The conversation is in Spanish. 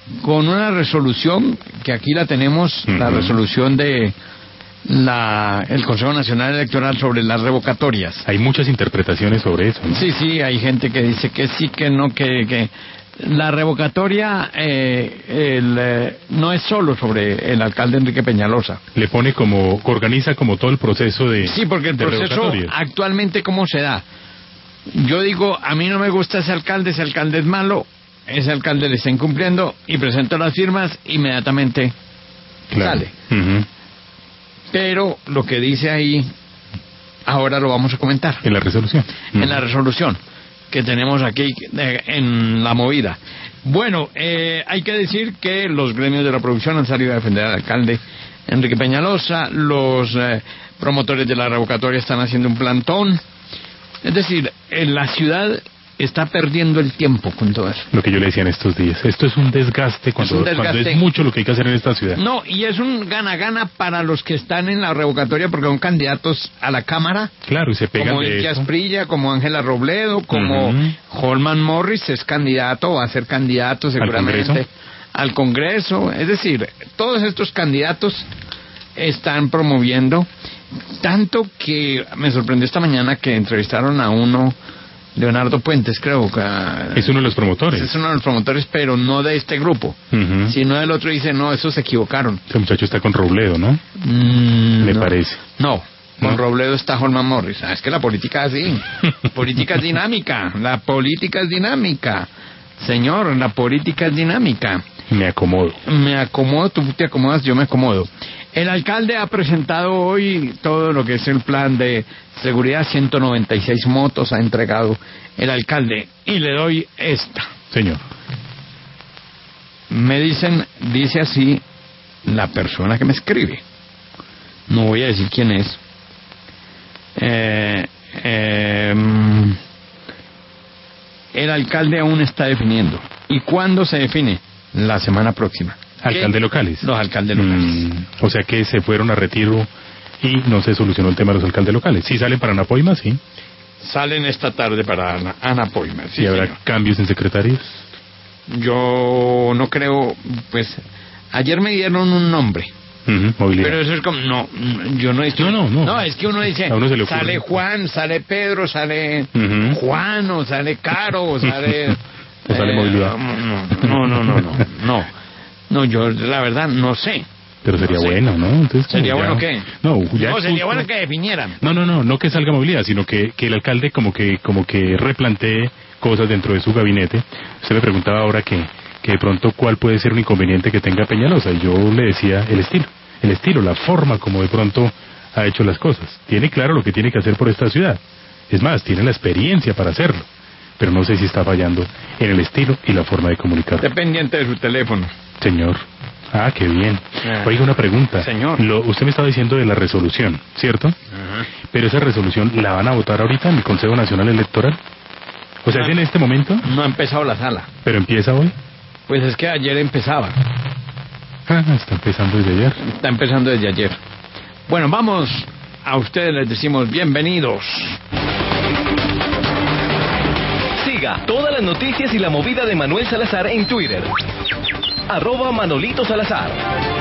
con una resolución, que aquí la tenemos, la resolución de el Consejo Nacional Electoral sobre las revocatorias. Hay muchas interpretaciones sobre eso, ¿no? Sí, hay gente que dice que sí, que no, que la revocatoria no es solo sobre el alcalde Enrique Peñalosa. Le pone organiza como todo el proceso de... Sí, porque el proceso actualmente, ¿cómo se da? Yo digo, a mí no me gusta ese alcalde es malo, ese alcalde le está incumpliendo, y presento las firmas, inmediatamente sale. Pero lo que dice ahí, ahora lo vamos a comentar. En la resolución. En la resolución que tenemos aquí en la movida. Bueno, hay que decir que los gremios de la producción han salido a defender al alcalde Enrique Peñalosa, los promotores de la revocatoria están haciendo un plantón. Es decir, la ciudad está perdiendo el tiempo con todo eso. Lo que yo le decía en estos días, esto es un desgaste cuando es mucho lo que hay que hacer en esta ciudad. No, y es un gana-gana para los que están en la revocatoria porque son candidatos a la Cámara. Claro, y se pegan como Ilya Asprilla, como Ángela Robledo, como Holman Morris es candidato, va a ser candidato seguramente al Congreso. Es decir, todos estos candidatos están promoviendo, tanto que me sorprendió esta mañana que entrevistaron a uno, Leonardo Puentes, creo que es uno de los promotores. Es uno de los promotores, pero no de este grupo, sino del otro. Dice, no, esos se equivocaron. Ese muchacho está con Robledo, ¿no? Me parece. No, con Robledo está Holman Morris. Es que la política es así. Política es dinámica. La política es dinámica. Señor, la política es dinámica. Me acomodo, tú te acomodas, yo me acomodo. El alcalde ha presentado hoy todo lo que es el plan de seguridad, 196 motos ha entregado el alcalde, y le doy esta. Señor. Me dice así la persona que me escribe. No voy a decir quién es. El alcalde aún está definiendo. ¿Y cuándo se define? La semana próxima. ¿Alcaldes locales? Los alcaldes locales. O sea que se fueron a retiro y no se solucionó el tema de los alcaldes locales. ¿Sí salen para Anapoima? Sí. Salen esta tarde para Anapoima. Sí, ¿y habrá cambios en secretarias? Yo no creo, pues ayer me dieron un nombre. Pero eso es como, no, yo no he dicho. No, es que uno dice, sale Juan, sale Pedro, sale Juan, o sale Caro, o sale... ¿O sale movilidad? No, yo la verdad no sé. Pero sería bueno, ¿no? Entonces, ¿sería bueno qué? No, sería bueno que definieran. No que salga movilidad, sino que el alcalde como que replantee cosas dentro de su gabinete. Usted me preguntaba ahora que de pronto cuál puede ser un inconveniente que tenga Peñalosa, y yo le decía el estilo, la forma como de pronto ha hecho las cosas. Tiene claro lo que tiene que hacer por esta ciudad. Es más, tiene la experiencia para hacerlo. Pero no sé si está fallando en el estilo y la forma de comunicar. Dependiente de su teléfono. Señor. Ah, qué bien. Oiga, una pregunta. Señor. Usted me estaba diciendo de la resolución, ¿cierto? Pero esa resolución, ¿la van a votar ahorita en el Consejo Nacional Electoral? O sea, ¿es en este momento? No ha empezado la sala. ¿Pero empieza hoy? Pues es que ayer empezaba. Está empezando desde ayer. Está empezando desde ayer. Bueno, vamos. A ustedes les decimos bienvenidos. Siga todas las noticias y la movida de Manuel Salazar en Twitter. @Manolito Salazar.